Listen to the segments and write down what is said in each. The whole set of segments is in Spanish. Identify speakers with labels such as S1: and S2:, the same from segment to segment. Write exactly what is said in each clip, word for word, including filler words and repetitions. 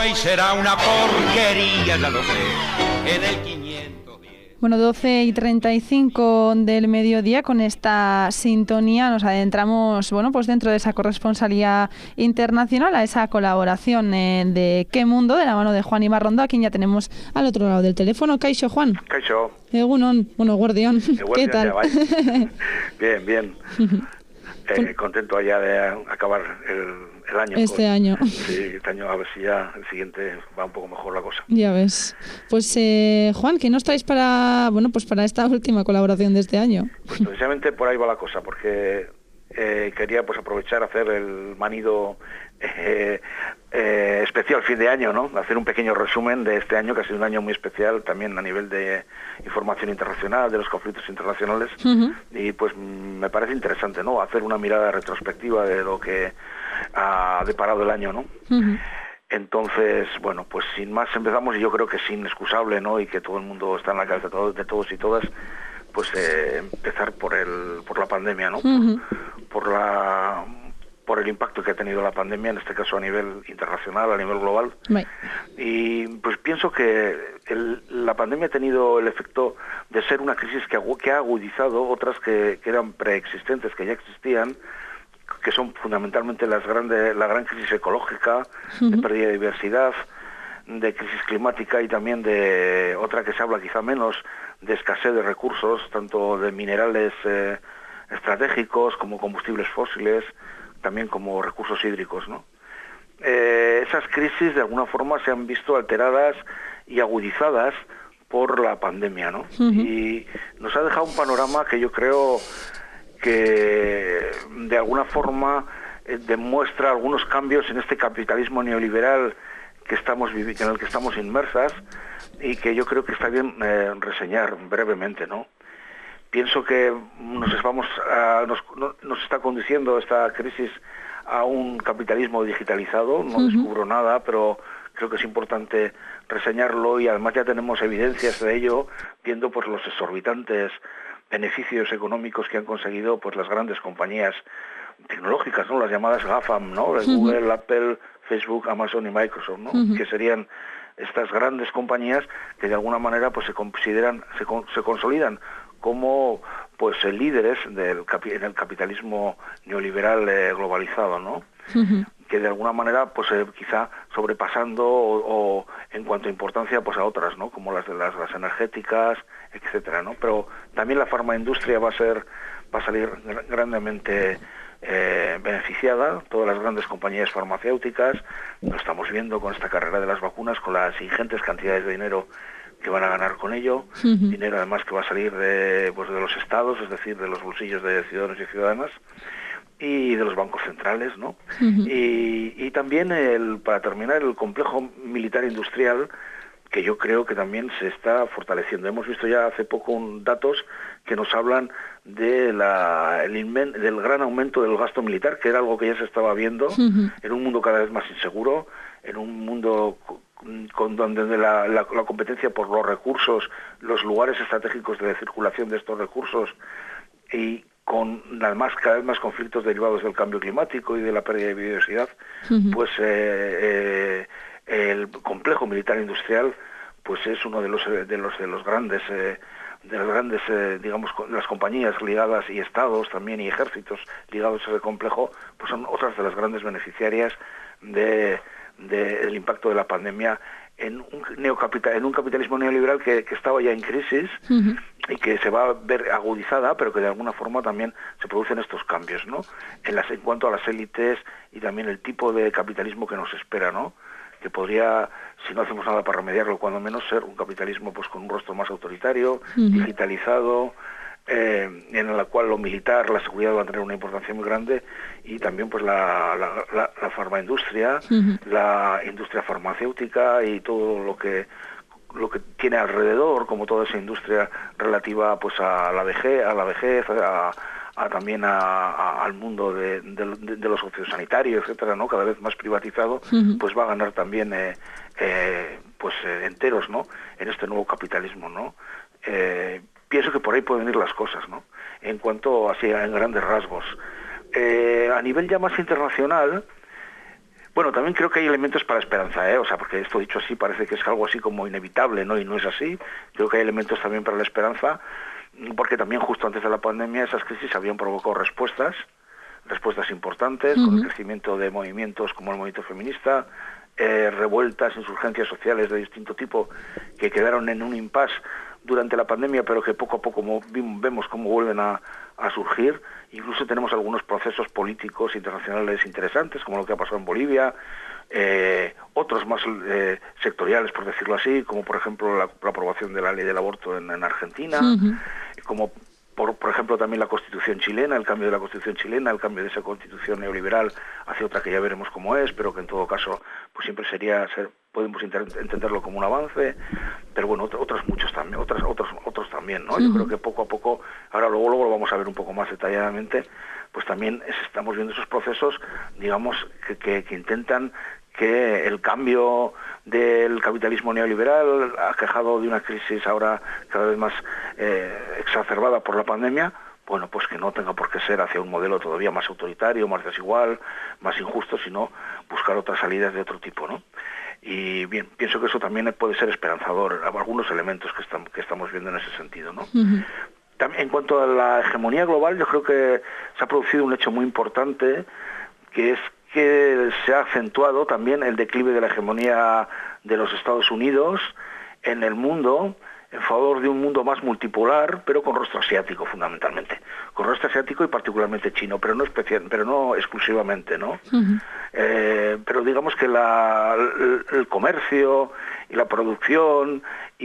S1: y será una porquería, ya lo sé, en el quinientos diez.
S2: Bueno, doce y treinta y cinco del mediodía, con esta sintonía nos adentramos, bueno, pues dentro de esa corresponsalía internacional, a esa colaboración eh, de Qué Mundo, de la mano de Juan Ibarrondo, a quien ya tenemos al otro lado del teléfono. Kaixo, Juan.
S3: Kaixo.
S2: Egunon, bueno, guardián. ¿Qué tal?
S3: Bien, bien. Eh, contento ya de acabar el, el año.
S2: Este
S3: con,
S2: año.
S3: Sí, este año a ver si ya el siguiente va un poco mejor la cosa.
S2: Ya ves. Pues eh, Juan, ¿qué nos traes para, bueno, pues para esta última colaboración de este año?
S3: Pues precisamente por ahí va la cosa, porque eh, quería pues aprovechar hacer el manido eh, eh, especial fin de año, ¿no? Hacer un pequeño resumen de este año, que ha sido un año muy especial también a nivel de información internacional, de los conflictos internacionales, uh-huh. Y pues me parece interesante, ¿no? Hacer una mirada retrospectiva de lo que ha deparado el año, ¿no? Uh-huh. Entonces, bueno, pues sin más empezamos, y yo creo que es inexcusable, ¿no? Y que todo el mundo está en la cabeza de todos, de todos y todas, pues eh, empezar por el por la pandemia, ¿no? Uh-huh. Por, por la por el impacto que ha tenido la pandemia, en este caso a nivel internacional, a nivel global. Right. Y pues pienso que el, la pandemia ha tenido el efecto de ser una crisis que, que ha agudizado otras que, que eran preexistentes, que ya existían, que son fundamentalmente las grandes, la gran crisis ecológica, uh-huh. De pérdida de diversidad, de crisis climática, y también de otra que se habla quizá menos, de escasez de recursos, tanto de minerales eh, estratégicos como combustibles fósiles, también como recursos hídricos, ¿no? Eh, esas crisis de alguna forma se han visto alteradas y agudizadas por la pandemia, ¿no? Uh-huh. Y nos ha dejado un panorama que yo creo que de alguna forma eh, demuestra algunos cambios en este capitalismo neoliberal que estamos vivi- en el que estamos inmersas, y que yo creo que está bien eh, reseñar brevemente, ¿no? Pienso que nos vamos a, nos, nos está conduciendo esta crisis a un capitalismo digitalizado. No uh-huh. descubro nada, pero creo que es importante reseñarlo, y además ya tenemos evidencias de ello, viendo pues los exorbitantes beneficios económicos que han conseguido pues las grandes compañías tecnológicas, ¿no? Las llamadas GAFAM, ¿no? Uh-huh. Google, Apple, Facebook, Amazon y Microsoft, ¿no? Uh-huh. Que serían estas grandes compañías que de alguna manera pues se consideran, se, se consolidan como pues líderes del en el capitalismo neoliberal eh, globalizado, ¿no? Uh-huh. Que de alguna manera pues eh, quizá sobrepasando o, o en cuanto a importancia pues a otras, ¿no? Como las de las, las energéticas, etcétera, ¿no? Pero también la farmaindustria va a ser va a salir grandemente eh, beneficiada. Todas las grandes compañías farmacéuticas, lo estamos viendo con esta carrera de las vacunas, con las ingentes cantidades de dinero que van a ganar con ello, uh-huh. Dinero además que va a salir de, pues, de los estados, es decir, de los bolsillos de ciudadanos y ciudadanas, y de los bancos centrales, ¿no? Uh-huh. Y, y también, el, para terminar, el complejo militar industrial, que yo creo que también se está fortaleciendo. Hemos visto ya hace poco un, datos que nos hablan de la, el inmen, del gran aumento del gasto militar, que era algo que ya se estaba viendo, uh-huh. En un mundo cada vez más inseguro, en un mundo con donde la, la, la competencia por los recursos, los lugares estratégicos de circulación de estos recursos, y con además cada vez más conflictos derivados del cambio climático y de la pérdida de biodiversidad, uh-huh. Pues eh, eh, el complejo militar industrial pues es uno de los de los de los grandes eh, de las grandes eh, digamos las compañías ligadas, y estados también, y ejércitos ligados a ese complejo, pues son otras de las grandes beneficiarias de del de impacto de la pandemia en un neocapital, en un capitalismo neoliberal que, que estaba ya en crisis, uh-huh. Y que se va a ver agudizada, pero que de alguna forma también se producen estos cambios, ¿no? En, las, en cuanto a las élites y también el tipo de capitalismo que nos espera, ¿no? Que podría, si no hacemos nada para remediarlo, cuando menos ser un capitalismo pues con un rostro más autoritario, uh-huh. Digitalizado, Eh, en la cual lo militar, la seguridad va a tener una importancia muy grande, y también pues la, la, la, la farmaindustria, uh-huh. La industria farmacéutica y todo lo que lo que tiene alrededor, como toda esa industria relativa pues a la vejez, a la vejez, a, a también a, a, al mundo de, de, de, de lo sociosanitario, etcétera, ¿no? Cada vez más privatizado, uh-huh. Pues va a ganar también eh, eh, pues eh, enteros, ¿no? En este nuevo capitalismo, ¿no? Eh, Pienso que por ahí pueden ir las cosas, ¿no? En cuanto así en grandes rasgos. Eh, a nivel ya más internacional, Bueno, también creo que hay elementos para esperanza, ¿eh? O sea, porque esto dicho así parece que es algo así como inevitable, ¿no? Y no es así. Creo que hay elementos también para la esperanza, porque también justo antes de la pandemia esas crisis habían provocado respuestas, respuestas importantes, uh-huh. con el crecimiento de movimientos como el movimiento feminista, eh, revueltas, insurgencias sociales de distinto tipo que quedaron en un impasse durante la pandemia, pero que poco a poco vemos cómo vuelven a, a surgir. Incluso tenemos algunos procesos políticos internacionales interesantes, como lo que ha pasado en Bolivia, eh, otros más eh, sectoriales, por decirlo así, como por ejemplo la, la aprobación de la ley del aborto en, en Argentina, uh-huh. como por, por ejemplo también la Constitución chilena, el cambio de la Constitución chilena, el cambio de esa Constitución neoliberal hacia otra que ya veremos cómo es, pero que en todo caso pues siempre sería ser, podemos entenderlo como un avance, pero bueno, otros muchos también, otros otros otros también, ¿no? Uh-huh. Yo creo que poco a poco, ahora luego luego lo vamos a ver un poco más detalladamente, pues también es, estamos viendo esos procesos, digamos, que, que, que intentan que el cambio del capitalismo neoliberal, aquejado de una crisis ahora cada vez más eh, exacerbada por la pandemia, bueno, pues que no tenga por qué ser hacia un modelo todavía más autoritario, más desigual, más injusto, sino buscar otras salidas de otro tipo, ¿no? Y bien, pienso que eso también puede ser esperanzador, algunos elementos que, estamos, que estamos viendo en ese sentido, ¿no? Uh-huh. También, en cuanto a la hegemonía global, yo creo que se ha producido un hecho muy importante, que es que se ha acentuado también el declive de la hegemonía de los Estados Unidos en el mundo, en favor de un mundo más multipolar, pero con rostro asiático fundamentalmente, con rostro asiático y particularmente chino, pero no especial, pero no exclusivamente, ¿no? Uh-huh. Eh, pero digamos que la, el, el comercio y la producción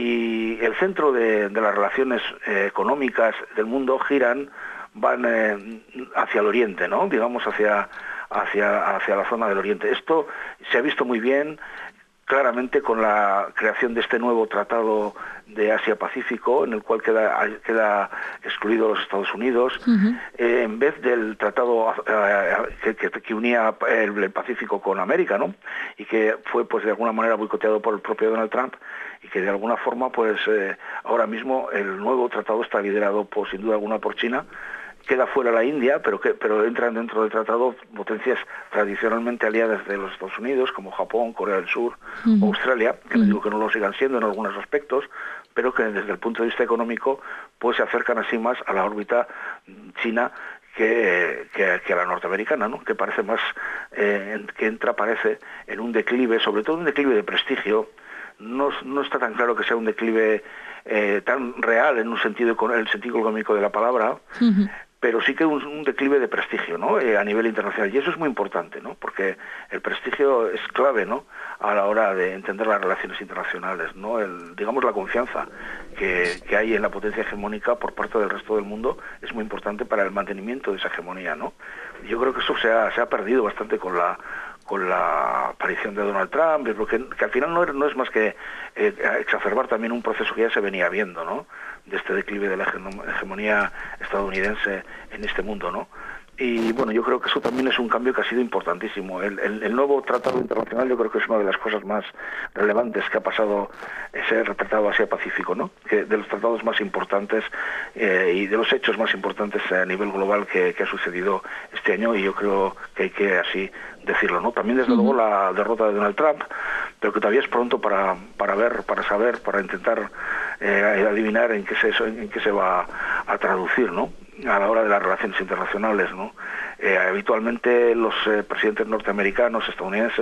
S3: y el centro de, de las relaciones eh, económicas del mundo giran, van eh, hacia el oriente, ¿no? Digamos hacia hacia hacia la zona del oriente. Esto se ha visto muy bien claramente con la creación de este nuevo tratado de Asia-Pacífico, en el cual queda, queda excluido los Estados Unidos, uh-huh. eh, en vez del tratado eh, que, que, que unía el, el Pacífico con América, ¿no? Y que fue, pues, de alguna manera boicoteado por el propio Donald Trump, y que de alguna forma, pues, eh, ahora mismo el nuevo tratado está liderado, por, sin duda alguna, por China. Queda fuera la India, pero que pero entran dentro del tratado potencias tradicionalmente aliadas de los Estados Unidos, como Japón, Corea del Sur, uh-huh. Australia, que uh-huh. no digo que no lo sigan siendo en algunos aspectos, pero que desde el punto de vista económico pues se acercan así más a la órbita china que, que, que a la norteamericana, ¿no? Que parece más, eh, que entra, parece, en un declive, sobre todo un declive de prestigio. No, no está tan claro que sea un declive eh, tan real en un sentido, en el sentido económico de la palabra, uh-huh. pero sí que un, un declive de prestigio, ¿no? Eh, a nivel internacional, y eso es muy importante, ¿no? Porque el prestigio es clave, ¿no? A la hora de entender las relaciones internacionales, ¿no? El, digamos, la confianza que, que hay en la potencia hegemónica por parte del resto del mundo es muy importante para el mantenimiento de esa hegemonía, ¿no? Yo creo que eso se ha, se ha perdido bastante con la con la aparición de Donald Trump, porque que al final no es, no es más que eh, exacerbar también un proceso que ya se venía viendo, ¿no? De este declive de la hegemonía estadounidense en este mundo, ¿no? Y bueno, yo creo que eso también es un cambio que ha sido importantísimo. El, el, el nuevo tratado internacional yo creo que es una de las cosas más relevantes que ha pasado ese tratado Asia-Pacífico, ¿no? Que de los tratados más importantes eh, y de los hechos más importantes a nivel global que, que ha sucedido este año, y yo creo que hay que así decirlo, ¿no? También desde uh-huh. luego la derrota de Donald Trump, pero que todavía es pronto para para ver, para saber, para intentar eh, adivinar en qué se en qué se va a traducir, ¿no? A la hora de las relaciones internacionales, ¿no? Eh, habitualmente los eh, presidentes norteamericanos, estadounidenses,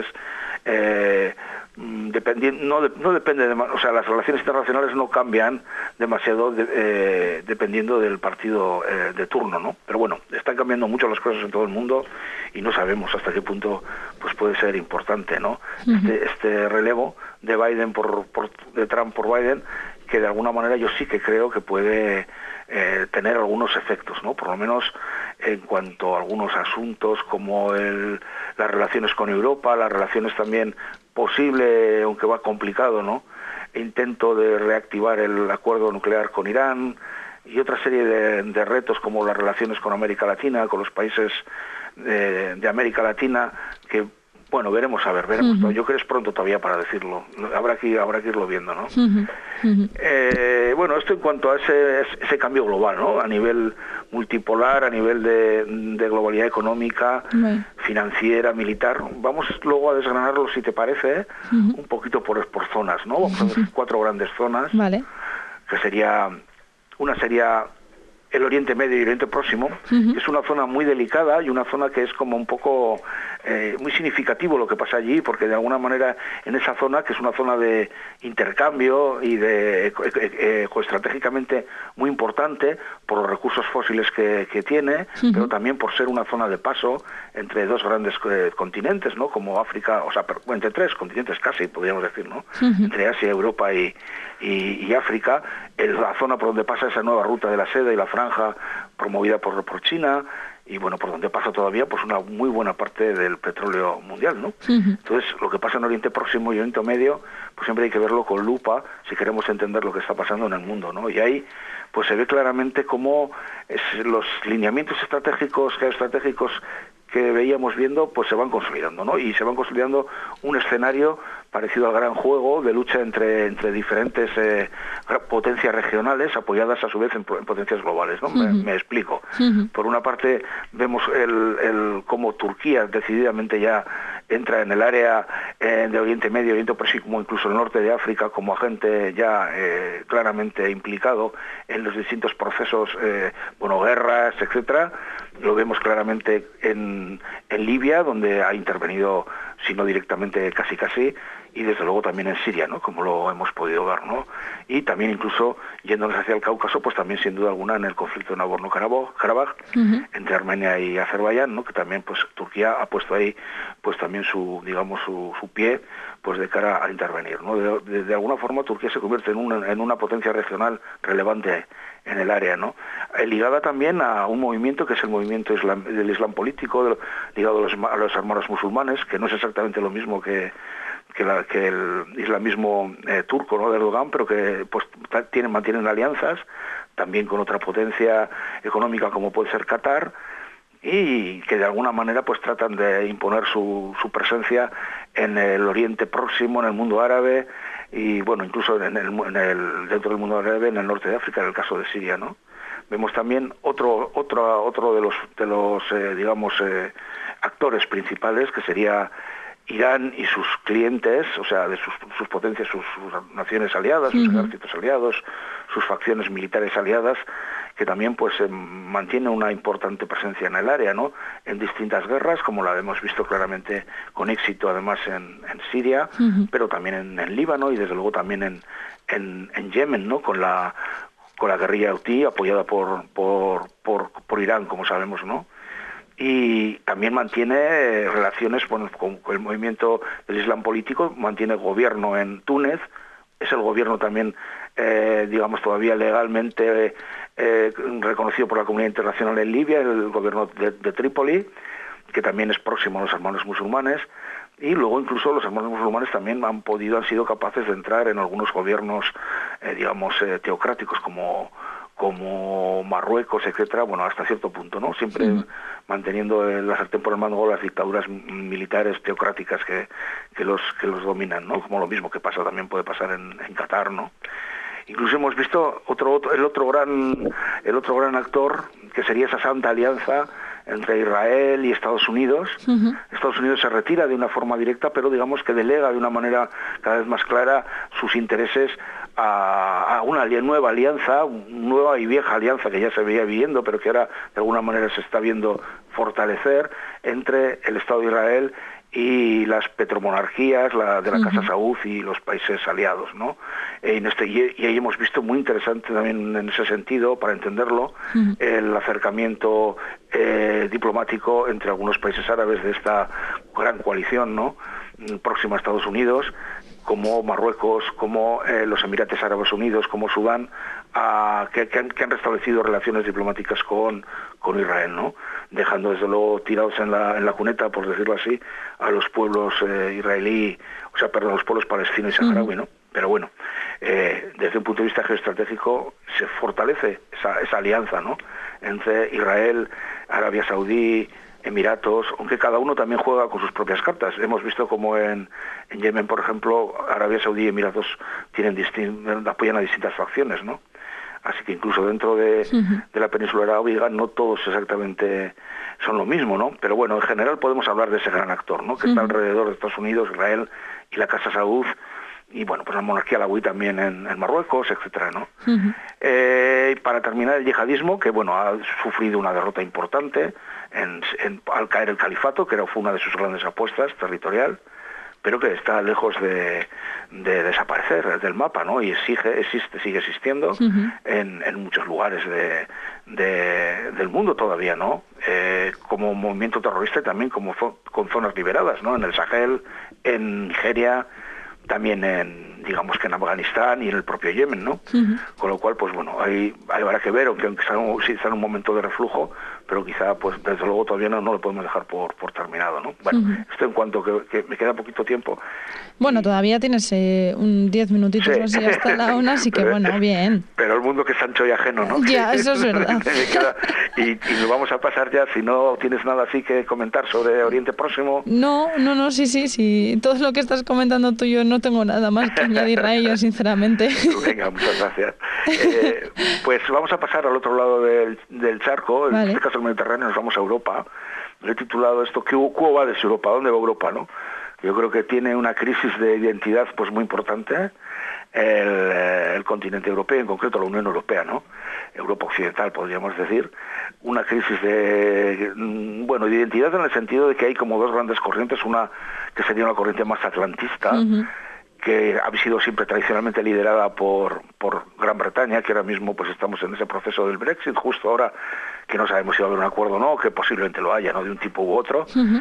S3: eh, dependi- no, de- no depende de, o sea, las relaciones internacionales no cambian demasiado de, eh, dependiendo del partido eh, de turno, ¿no? Pero bueno, están cambiando mucho las cosas en todo el mundo y no sabemos hasta qué punto pues puede ser importante, ¿no? Uh-huh. Este, este relevo de Biden por, por de Trump por Biden, que de alguna manera yo sí que creo que puede Eh, tener algunos efectos, ¿no? Por lo menos en cuanto a algunos asuntos como el, las relaciones con Europa, las relaciones también posible, aunque va complicado, ¿no? Intento de reactivar el acuerdo nuclear con Irán y otra serie de, de retos como las relaciones con América Latina, con los países de, de América Latina, que bueno, veremos a ver, veremos. Uh-huh. Yo creo que es pronto todavía para decirlo. Habrá que, habrá que irlo viendo, ¿no? Uh-huh. Uh-huh. Eh, bueno, esto en cuanto a ese, ese cambio global, ¿no? A nivel multipolar, a nivel de, de globalidad económica, uh-huh. financiera, militar. Vamos luego a desgranarlo, si te parece, ¿eh? uh-huh. un poquito por, por zonas, ¿no? Vamos uh-huh. a ver cuatro grandes zonas,
S2: vale.
S3: que sería, una sería el Oriente Medio y el Oriente Próximo, uh-huh. que es una zona muy delicada y una zona que es como un poco eh, muy significativo lo que pasa allí, porque de alguna manera en esa zona, que es una zona de intercambio y de ecoestratégicamente muy importante por los recursos fósiles que, que tiene, uh-huh. pero también por ser una zona de paso entre dos grandes eh, continentes, ¿no? Como África, o sea, entre tres continentes casi, podríamos decir, ¿no? Uh-huh. Entre Asia, Europa y, y, y África, en la zona por donde pasa esa nueva ruta de la seda y la franja promovida por, por China, y bueno, por donde pasa todavía pues una muy buena parte del petróleo mundial, ¿no? Uh-huh. Entonces, lo que pasa en Oriente Próximo y Oriente Medio, pues siempre hay que verlo con lupa si queremos entender lo que está pasando en el mundo, ¿no? Y ahí pues se ve claramente cómo es, los lineamientos estratégicos, geoestratégicos que veíamos viendo, pues se van consolidando, ¿no? Y se van consolidando un escenario parecido al gran juego de lucha entre entre diferentes eh, potencias regionales apoyadas a su vez en, en potencias globales, ¿no? Uh-huh. me, me explico. Uh-huh. Por una parte vemos el, el cómo Turquía decididamente ya entra en el área eh, de Oriente Medio, Oriente Próximo, incluso el norte de África, como agente ya eh, claramente implicado en los distintos procesos, eh, bueno, guerras, etcétera. Lo vemos claramente en, en Libia, donde ha intervenido, si no directamente, casi casi, y desde luego también en Siria, ¿no? Como lo hemos podido ver, ¿no? Y también incluso yéndonos hacia el Cáucaso, pues también sin duda alguna en el conflicto de Nagorno-Karabaj, uh-huh. entre Armenia y Azerbaiyán, ¿no? Que también pues Turquía ha puesto ahí pues también su, digamos, su, su pie pues de cara a intervenir, ¿no? De, de, de alguna forma Turquía se convierte en una, en una potencia regional relevante en el área, ¿no? Ligada también a un movimiento que es el movimiento islam, del Islam político, de, ligado a los, a los hermanos musulmanes, que no es exactamente lo mismo que que, la, que el islamismo eh, turco, ¿no? de Erdogan, pero que pues tienen, mantienen alianzas también con otra potencia económica como puede ser Qatar, y que de alguna manera pues tratan de imponer su, su presencia en el Oriente Próximo, en el mundo árabe, y bueno, incluso en el, en el, dentro del mundo árabe, en el norte de África, en el caso de Siria, ¿no? Vemos también otro otro otro de los de los eh, digamos eh, actores principales, que sería Irán y sus clientes, o sea, de sus, sus potencias, sus, sus naciones aliadas, sus uh-huh. ejércitos aliados, sus facciones militares aliadas, que también pues eh, mantiene una importante presencia en el área, ¿no? En distintas guerras, como la hemos visto claramente con éxito además en, en Siria, uh-huh. pero también en, en Líbano y desde luego también en, en, en Yemen, ¿no? Con la con la guerrilla Houthi apoyada por por, por por Irán, como sabemos, ¿no? Y también mantiene relaciones con, con, con el movimiento del Islam político, mantiene gobierno en Túnez, es el gobierno también, eh, digamos, todavía legalmente eh, reconocido por la comunidad internacional en Libia, el gobierno de, de Trípoli, que también es próximo a los hermanos musulmanes, y luego incluso los hermanos musulmanes también han podido, han sido capaces de entrar en algunos gobiernos, eh, digamos, eh, teocráticos como... como Marruecos, etcétera, bueno, hasta cierto punto, ¿no? Siempre sí. manteniendo la sartén por el mango las dictaduras militares teocráticas que, que los que los dominan, ¿no? Como lo mismo que pasa también puede pasar en, en Qatar, ¿no? Incluso hemos visto otro, otro el otro gran el otro gran actor, que sería esa santa alianza entre Israel y Estados Unidos. Uh-huh. Estados Unidos se retira de una forma directa, pero digamos que delega de una manera cada vez más clara sus intereses a, a una nueva alianza, nueva y vieja alianza que ya se veía viviendo, pero que ahora de alguna manera se está viendo fortalecer entre el Estado de Israel y las petromonarquías la, de la uh-huh. Casa Saud y los países aliados, ¿no? En este, y, y ahí hemos visto muy interesante también en ese sentido, para entenderlo, uh-huh. el acercamiento eh, diplomático entre algunos países árabes de esta gran coalición, ¿no? Próxima a Estados Unidos, como Marruecos, como eh, los Emiratos Árabes Unidos, como Sudán, a, que, que, han, que han restablecido relaciones diplomáticas con, con Israel, ¿no? Dejando desde luego tirados en la, en la cuneta, por decirlo así, a los pueblos eh, israelí, o sea, perdón, a los pueblos palestino y saharaui, ¿no? Pero bueno, eh, desde un punto de vista geoestratégico se fortalece esa, esa alianza, ¿no? Entre Israel, Arabia Saudí, Emiratos, aunque cada uno también juega con sus propias cartas. Hemos visto como en, en Yemen, por ejemplo, Arabia Saudí y Emiratos tienen distin- apoyan a distintas facciones, ¿no? así que incluso dentro de, uh-huh. de la península arábiga no todos exactamente son lo mismo, ¿no? Pero bueno, en general podemos hablar de ese gran actor, ¿no? Que uh-huh. está alrededor de Estados Unidos, Israel y la Casa Saud, y bueno, pues la monarquía alauí también en, en Marruecos, etcétera, ¿no? Uh-huh. Eh, para terminar, el yihadismo, que bueno, ha sufrido una derrota importante en, en, al caer el califato, que era, fue una de sus grandes apuestas territorial, pero que está lejos de, de desaparecer del mapa, ¿no? Y exige, existe, sigue existiendo uh-huh. en, en muchos lugares de, de, del mundo todavía, ¿no? Eh, como movimiento terrorista y también como con zonas liberadas, ¿no? En el Sahel, en Nigeria, también en, digamos que en Afganistán y en el propio Yemen, ¿no? Uh-huh. Con lo cual, pues bueno, ahí, ahí habrá que ver, aunque, aunque está, sí está en un momento de reflujo, pero quizá, pues desde luego todavía no, no lo podemos dejar por, por terminado, ¿no? Bueno, uh-huh. esto en cuanto que, que me queda poquito tiempo.
S2: Bueno, y... todavía tienes eh, un diez minutitos sí. así hasta la una, así que pero, bueno, bien.
S3: Pero el mundo que es ancho y ajeno, ¿no?
S2: Ya, eso es verdad.
S3: queda, y, y nos vamos a pasar ya, si no tienes nada así que comentar sobre Oriente Próximo.
S2: No, no, no, sí, sí, sí. Todo lo que estás comentando tú, yo no tengo nada más que añadir a ello, sinceramente.
S3: Venga, muchas gracias. Eh, pues vamos a pasar al otro lado del, del charco, vale. En este caso el Mediterráneo, nos vamos a Europa. Le he titulado esto, ¿Cómo va de Europa? ¿Dónde va Europa, no? Yo creo que tiene una crisis de identidad pues muy importante el, el continente europeo, en concreto la Unión Europea, ¿no? Europa occidental, podríamos decir. Una crisis de, bueno, de identidad en el sentido de que hay como dos grandes corrientes, una que sería una corriente más atlantista, uh-huh. que ha sido siempre tradicionalmente liderada por, por Gran Bretaña, que ahora mismo pues estamos en ese proceso del Brexit, justo ahora que no sabemos si va a haber un acuerdo o no, que posiblemente lo haya, ¿no? De un tipo u otro. Uh-huh.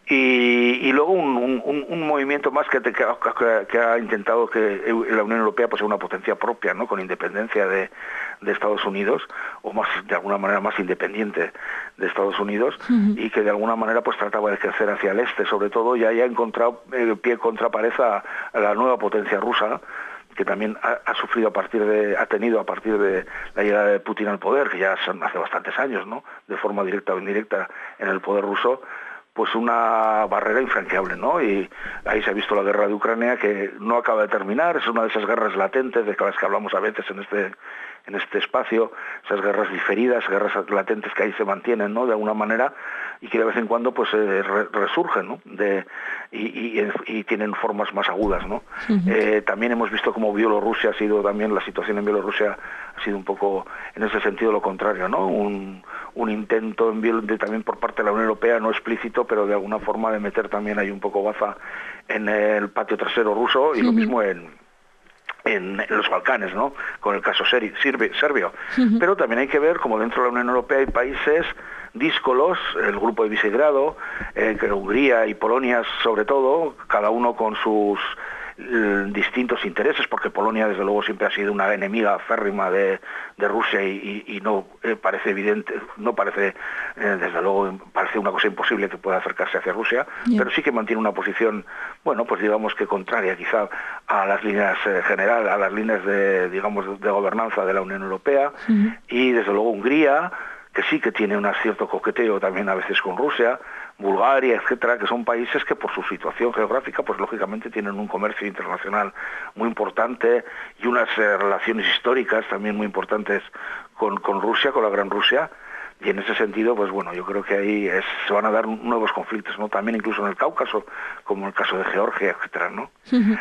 S3: Y, y luego un, un, un movimiento más que, te, que, que, que ha intentado que la Unión Europea pues sea una potencia propia, ¿no? Con independencia de, de Estados Unidos, o más de alguna manera más independiente de Estados Unidos, uh-huh. y que de alguna manera pues trataba de crecer hacia el este, sobre todo, y haya encontrado eh, pie contra pared a, a la nueva potencia rusa, que también ha, ha sufrido a partir de, ha tenido a partir de la llegada de Putin al poder, que ya son hace bastantes años, ¿no? De forma directa o indirecta en el poder ruso, pues una barrera infranqueable, ¿no? Y ahí se ha visto la guerra de Ucrania, que no acaba de terminar, es una de esas guerras latentes de las que hablamos a veces en este en este espacio, esas guerras diferidas, guerras latentes que ahí se mantienen, ¿no? De alguna manera, y que de vez en cuando pues eh, re, resurgen, ¿no? De, y, y, y tienen formas más agudas, ¿no? Uh-huh. Eh, también hemos visto como Bielorrusia ha sido también, la situación en Bielorrusia ha sido un poco en ese sentido lo contrario, ¿no? Un, un intento en Biel, de, también por parte de la Unión Europea, no explícito, pero de alguna forma de meter también ahí un poco baza en el patio trasero ruso, y uh-huh. lo mismo en En, en los Balcanes, ¿no? Con el caso seri, sirve, serbio. Uh-huh. Pero también hay que ver como dentro de la Unión Europea hay países díscolos, el grupo de Visegrado, eh, que Hungría y Polonia sobre todo, cada uno con sus eh, distintos intereses, porque Polonia desde luego siempre ha sido una enemiga férrima de, de Rusia y, y, y no eh, parece evidente, no parece, eh, desde luego, parece una cosa imposible que pueda acercarse hacia Rusia, yeah. pero sí que mantiene una posición, bueno, pues digamos que contraria quizá a las líneas eh, general, a las líneas de, digamos, de gobernanza de la Unión Europea, uh-huh. y desde luego Hungría, que sí que tiene un cierto coqueteo también a veces con Rusia, Bulgaria, etcétera, que son países que por su situación geográfica, pues lógicamente tienen un comercio internacional muy importante y unas eh, relaciones históricas también muy importantes con, con Rusia, con la Gran Rusia, y en ese sentido, pues bueno, yo creo que ahí es, se van a dar nuevos conflictos, ¿no? También incluso en el Cáucaso, como el caso de Georgia, etcétera, ¿no? Uh-huh.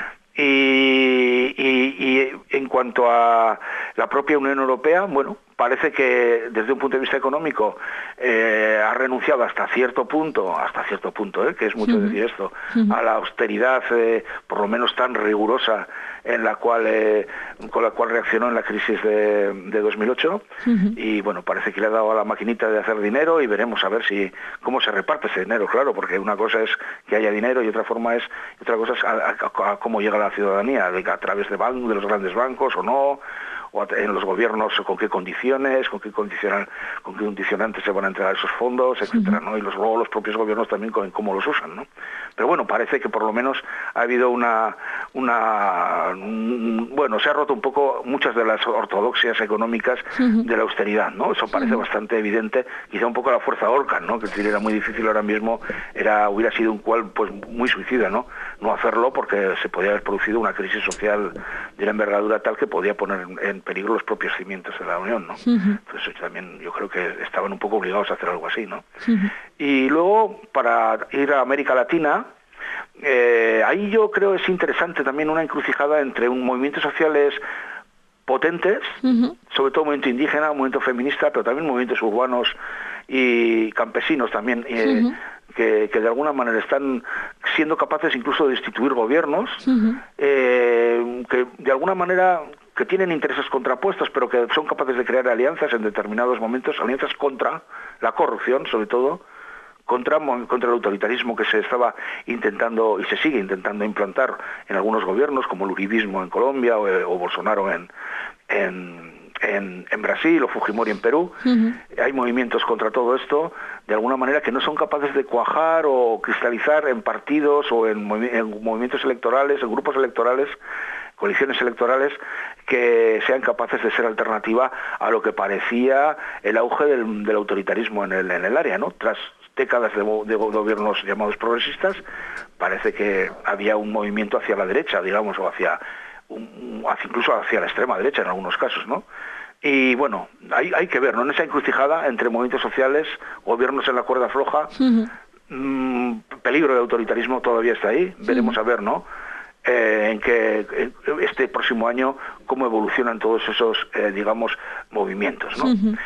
S3: Y, y, y en cuanto a la propia Unión Europea, bueno, parece que desde un punto de vista económico eh, ha renunciado hasta cierto punto, hasta cierto punto, eh, que es mucho uh-huh. decir esto, uh-huh. a la austeridad eh, por lo menos tan rigurosa en la cual eh, con la cual reaccionó en la crisis de, de dos mil ocho, uh-huh. y bueno, parece que le ha dado a la maquinita de hacer dinero, y veremos a ver si cómo se reparte ese dinero, claro, porque una cosa es que haya dinero y otra forma es otra cosa es a, a, a cómo llega la ciudadanía, a través de, ban- de los grandes bancos o no, o en los gobiernos con qué condiciones, con qué condicional, con qué condicionantes se van a entregar esos fondos, etcétera, ¿no? Y los, luego los propios gobiernos también con cómo los usan, ¿no? Pero bueno, parece que por lo menos ha habido una, una un, bueno, se ha roto un poco muchas de las ortodoxias económicas uh-huh. de la austeridad, ¿no? Eso parece uh-huh. bastante evidente, quizá un poco la fuerza Orcan, ¿no? Que era muy difícil ahora mismo, era hubiera sido un cual pues muy suicida, ¿no? no hacerlo porque se podía haber producido una crisis social de una envergadura tal que podía poner en, en peligro los propios cimientos de la Unión, ¿no? Uh-huh. Entonces también yo creo que estaban un poco obligados a hacer algo así, ¿no? Uh-huh. Y luego, para ir a América Latina, eh, ahí yo creo es interesante también una encrucijada entre un movimientos sociales potentes, uh-huh. sobre todo movimiento indígena, movimiento feminista, pero también movimientos urbanos y campesinos también, eh, uh-huh. que, que de alguna manera están siendo capaces incluso de destituir gobiernos, uh-huh. eh, que de alguna manera que tienen intereses contrapuestos, pero que son capaces de crear alianzas en determinados momentos, alianzas contra la corrupción, sobre todo, contra, contra el autoritarismo que se estaba intentando y se sigue intentando implantar en algunos gobiernos, como el uribismo en Colombia o, o Bolsonaro en, en, en, en Brasil o Fujimori en Perú. Uh-huh. Hay movimientos contra todo esto, de alguna manera que no son capaces de cuajar o cristalizar en partidos o en, movi- en movimientos electorales, en grupos electorales, coaliciones electorales que sean capaces de ser alternativa a lo que parecía el auge del, del autoritarismo en el, en el área, ¿no? Tras décadas de, de gobiernos llamados progresistas, parece que había un movimiento hacia la derecha, digamos, o hacia, un, hacia incluso hacia la extrema derecha en algunos casos, ¿no? Y bueno, hay, hay que ver, ¿no? En esa encrucijada entre movimientos sociales, gobiernos en la cuerda floja, uh-huh. mmm, peligro de autoritarismo todavía está ahí, uh-huh. veremos a ver, ¿no? Eh, en que en este próximo año cómo evolucionan todos esos, eh, digamos, movimientos, ¿no? Uh-huh.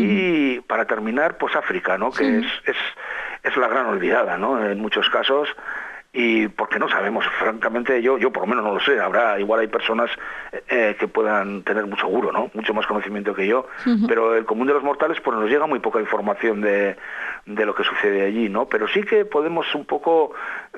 S3: Y para terminar, pues África, ¿no? Que uh-huh. es, es, es la gran olvidada, ¿no? En muchos casos, y porque no sabemos, francamente, yo yo por lo menos no lo sé, habrá, igual hay personas eh, que puedan tener mucho seguro, ¿no? Mucho más conocimiento que yo, uh-huh. pero el común de los mortales, pues nos llega muy poca información de, de lo que sucede allí, ¿no? Pero sí que podemos un poco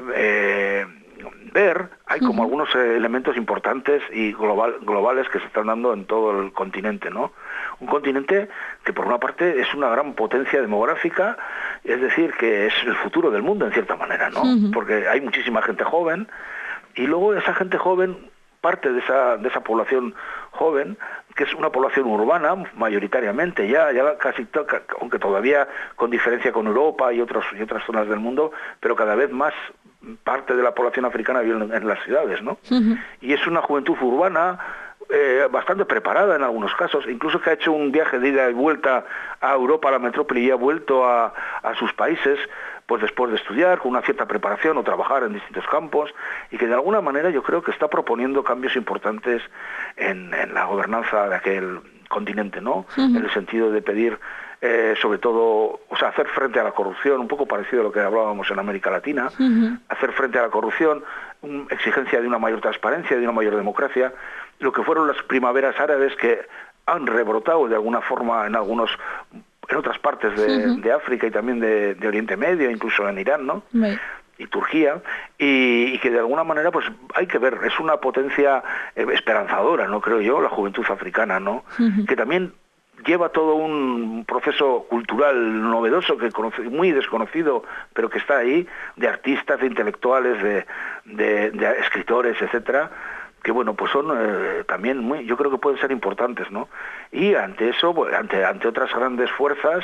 S3: eh, ver, hay como uh-huh. algunos elementos importantes y global, globales que se están dando en todo el continente, ¿no? Un continente que por una parte es una gran potencia demográfica, es decir, que es el futuro del mundo en cierta manera, ¿no? Uh-huh. Porque hay muchísima gente joven y luego esa gente joven, parte de esa, de esa población joven, que es una población urbana mayoritariamente, ya, ya casi, to- aunque todavía con diferencia con Europa y, otros, y otras zonas del mundo, pero cada vez más parte de la población africana vive en, en las ciudades, ¿no? Uh-huh. Y es una juventud urbana eh, bastante preparada en algunos casos, incluso que ha hecho un viaje de ida y vuelta a Europa, a la metrópoli, y ha vuelto a, a sus países, pues después de estudiar, con una cierta preparación o trabajar en distintos campos, y que de alguna manera yo creo que está proponiendo cambios importantes en, en la gobernanza de aquel continente, ¿no? Uh-huh. En el sentido de pedir, eh, sobre todo, o sea, hacer frente a la corrupción, un poco parecido a lo que hablábamos en América Latina, uh-huh. hacer frente a la corrupción, un, exigencia de una mayor transparencia, de una mayor democracia, lo que fueron las primaveras árabes que han rebrotado de alguna forma en algunos en otras partes de, uh-huh. de África y también de, de Oriente Medio, incluso en Irán, ¿no? Uh-huh. Y Turquía, y, y que de alguna manera pues hay que ver, es una potencia eh, esperanzadora, ¿no? Creo yo, la juventud africana, ¿no? Uh-huh. Que también lleva todo un proceso cultural novedoso, que conoce, muy desconocido, pero que está ahí, de artistas, de intelectuales, de, de, de escritores, etcétera, que bueno, pues son eh, también muy, yo creo que pueden ser importantes, ¿no? Y ante eso, pues, ante, ante otras grandes fuerzas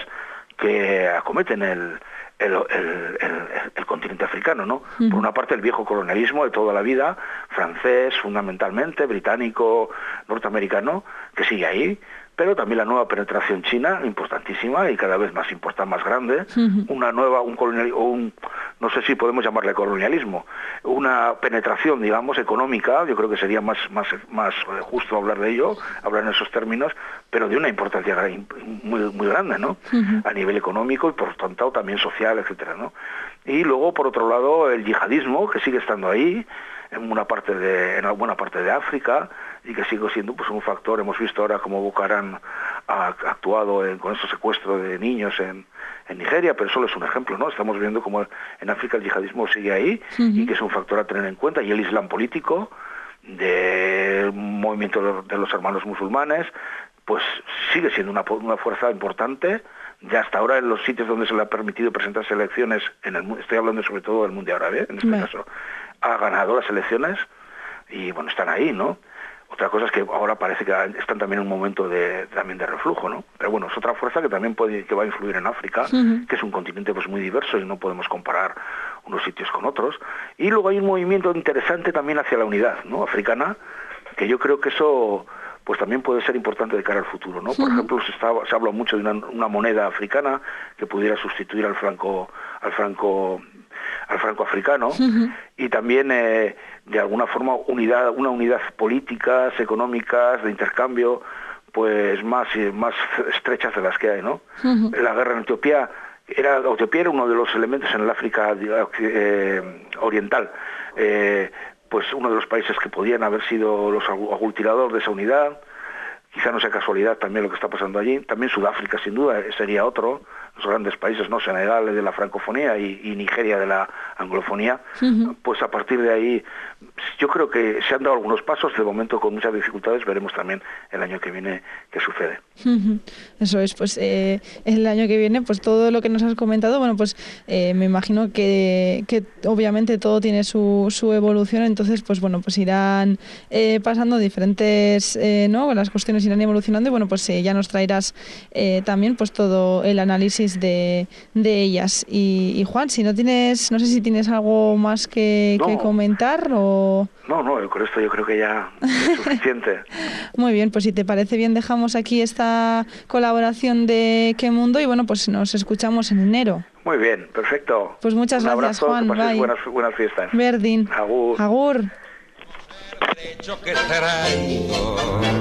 S3: que acometen el El, el, el, el continente africano, ¿no? Uh-huh. Por una parte el viejo colonialismo de toda la vida, francés fundamentalmente, británico, norteamericano, que sigue ahí, pero también la nueva penetración china, importantísima y cada vez más importante, más grande, uh-huh. una nueva, un colonialismo, un, no sé si podemos llamarle colonialismo, una penetración, digamos, económica, yo creo que sería más, más, más justo hablar de ello, hablar en esos términos, pero de una importancia muy, muy grande, ¿no? Uh-huh. A nivel económico y por tanto también social, etcétera, ¿no? Y luego, por otro lado, el yihadismo, que sigue estando ahí, en una parte de, en alguna parte de África, y que sigue siendo pues un factor. Hemos visto ahora cómo Boko Haram ha actuado en, con estos secuestros de niños en, en Nigeria, pero solo es un ejemplo, ¿no? Estamos viendo cómo en África el yihadismo sigue ahí, uh-huh. y que es un factor a tener en cuenta, y el islam político, del movimiento de, de los hermanos musulmanes, pues sigue siendo una, una fuerza importante. Ya hasta ahora en los sitios donde se le ha permitido presentarse elecciones, en el, estoy hablando sobre todo del mundo árabe, en este bueno. caso, ha ganado las elecciones y bueno, están ahí, ¿no? Otra cosa es que ahora parece que están también en un momento de también de reflujo, ¿no? Pero bueno, es otra fuerza que también puede que va a influir en África, uh-huh. que es un continente pues muy diverso y no podemos comparar unos sitios con otros. Y luego hay un movimiento interesante también hacia la unidad, ¿no?, africana, que yo creo que eso pues también puede ser importante de cara al futuro, ¿no? Por uh-huh. ejemplo, se, está, se habla mucho de una, una moneda africana que pudiera sustituir al franco al franco al franco africano, uh-huh. y también eh, de alguna forma unidad una unidad políticas, económicas, de intercambio, pues más más estrechas de las que hay, ¿no? Uh-huh. La guerra en Etiopía era Etiopía era uno de los elementos en el África eh, oriental. Eh, pues uno de los países que podían haber sido los aglutinadores de esa unidad. Quizá no sea casualidad también lo que está pasando allí. También Sudáfrica, sin duda, sería otro, los grandes países, ¿no?, Senegal de la francofonía y, y Nigeria de la anglofonía. Uh-huh. Pues a partir de ahí, yo creo que se han dado algunos pasos, de momento con muchas dificultades. Veremos también el año que viene qué sucede.
S2: Uh-huh. Eso es, pues eh, el año que viene, pues todo lo que nos has comentado, bueno, pues eh, me imagino que, que obviamente todo tiene su, su evolución, entonces pues bueno, pues irán eh, pasando diferentes, eh, ¿no?, las cuestiones irán evolucionando y bueno, pues eh, ya nos traerás eh, también pues todo el análisis de, de ellas. Y, y Juan, si no tienes, no sé si tienes algo más que, no. que comentar o...
S3: No, no, con esto yo creo que ya es suficiente.
S2: Muy bien, pues si te parece bien dejamos aquí esta colaboración de Qué Mundo y bueno, pues nos escuchamos en enero.
S3: Muy bien, perfecto.
S2: Pues muchas
S3: Un
S2: gracias,
S3: abrazo,
S2: Juan.
S3: Que pases
S2: bye.
S3: buenas, buenas fiestas.
S2: Verdín.
S3: Agur.
S2: Agur.
S1: Derecho que traigo,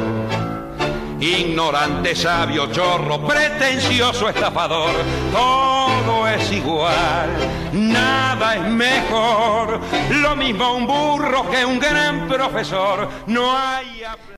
S1: ignorante, sabio, chorro, pretencioso, estafador, todo es igual, nada es mejor, lo mismo un burro que un gran profesor, no hay...